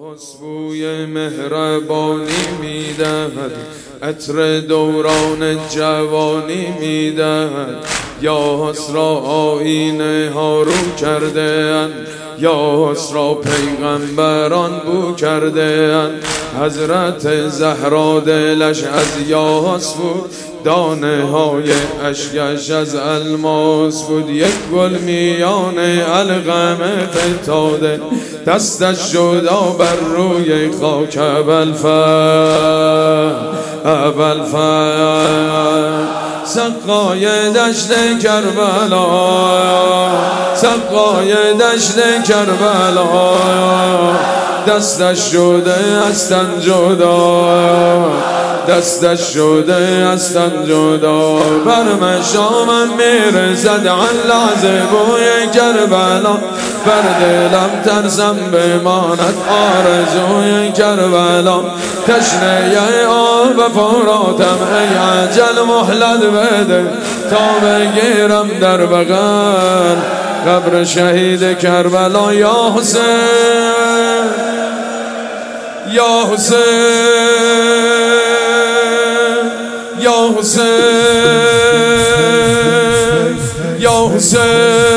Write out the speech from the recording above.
بوی مهربانی میدهد، عطر دوران جوانی میدهد. یا حس را آیینه ها رو کرده اند، یا حس را پیغمبران بو کرده اند. حضرت زهرا دلش از یا حس بود، دانه های اشکش از الماس بود. یک گل میان القمه فتاده، دستش جدا بر روی خاک ابوالفضل. سقای دشت کربلا، سقای دشت کربلا، دستش شده از تن جدا، دستش شده از تن جدا. بر مشامم میرسد لحظه بوی کربلا، بر دلم ترسم بماند آرزوی کربلا. تشنه آب فراتم ای عجل مهلت بده، تا بگیرم در بغل قبر شهید کربلا. یا حسین، یا حسین، یا حسین، یا حسین.